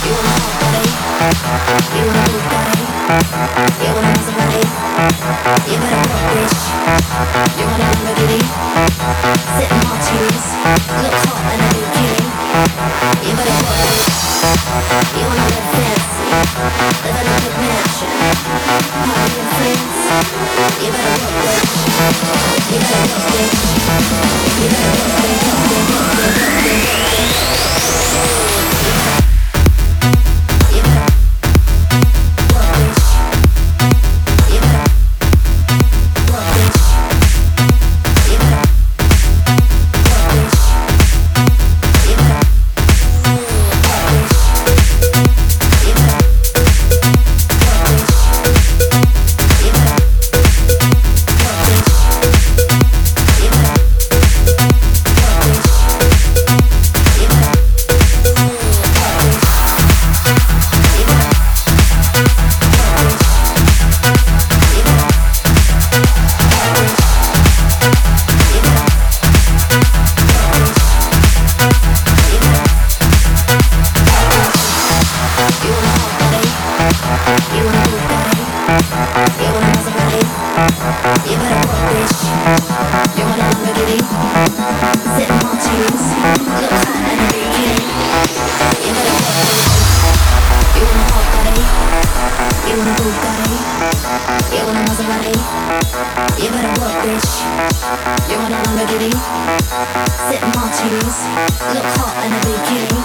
You want a hot body? You want a Bugatti? You want a Maserati? You better work, bitch. You want a Lamborghini? Sit in martinis, look hot in a bikini. You better work, bitch. You want a red fancy, live in a big mansion, party with friends. You better work, bitch. You better work, bitch. You better work, bitch. Sit in martinis, look hot in a bikini.